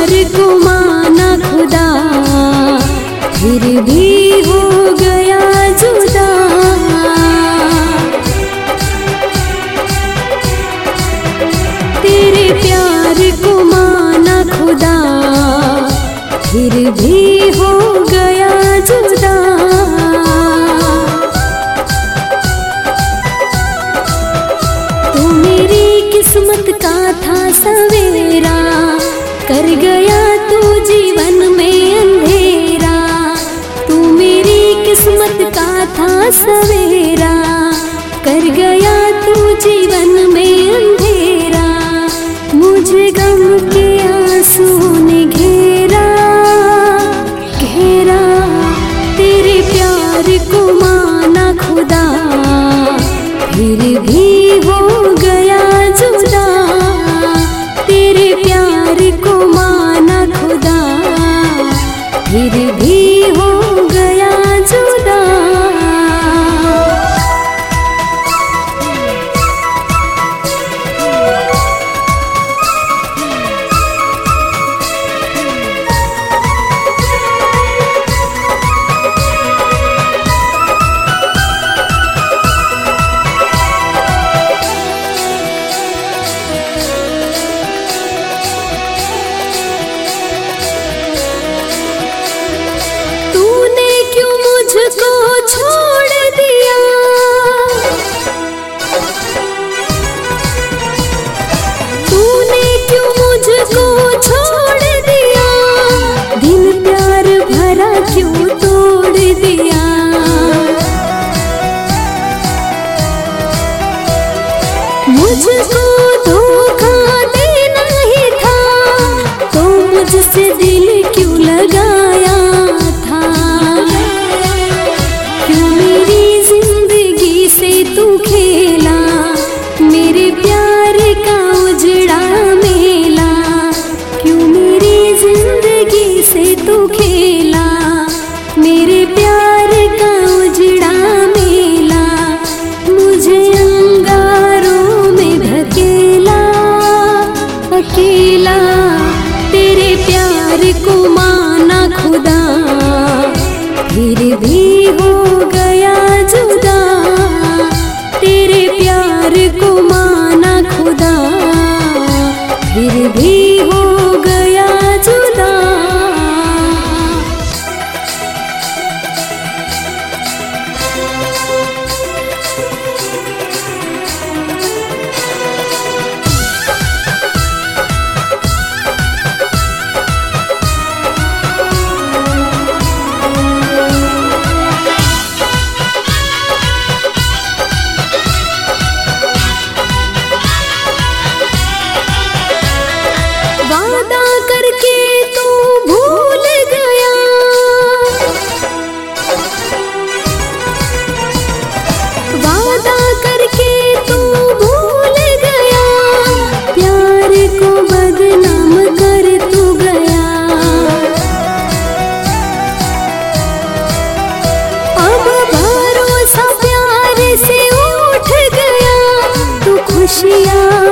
प्यार को माना खुदा, फिर भी हो गया जुदा। तेरे प्यार को माना खुदा, फिर भी हो गया जुदा। तू मेरी किस्मत का था सवेरा, कर गया तू जीवन में अंधेरा। तू मेरी किस्मत का था सवेरा, कर गया तू जीवन में अंधेरा। मुझे गम के आंसुओं ने घेरा घेरा। तेरे प्यार को माना खुदा, फिर भी हो गया जुदा। तेरे प्यार को माना खुदा, फिर भी हो गया जुदा। मुझको छोड़ दिया, तूने क्यों मुझको छोड़ दिया। दिल प्यार भरा क्यों तोड़ दिया। मुझको धोखा देना ही था, तो मुझसे दिल क्यों लगाया था। तू खेला मेरे प्यार का उजड़ा मेला, क्यों मेरी जिंदगी से तू खेला मेरे प्यार का उजड़ा मेला। मुझे अंगारों में धकेला अकेला। तेरे प्यार को माना खुदा, फिर भी हो गया जुदा। तेरे प्यार को माना खुदा, फिर भी हो गया जुदा। वादा करके तू भूल गया, वादा करके तू भूल गया। प्यार को बदनाम कर तू गया। अब भरोसा प्यार से उठ गया। तू खुशियाँ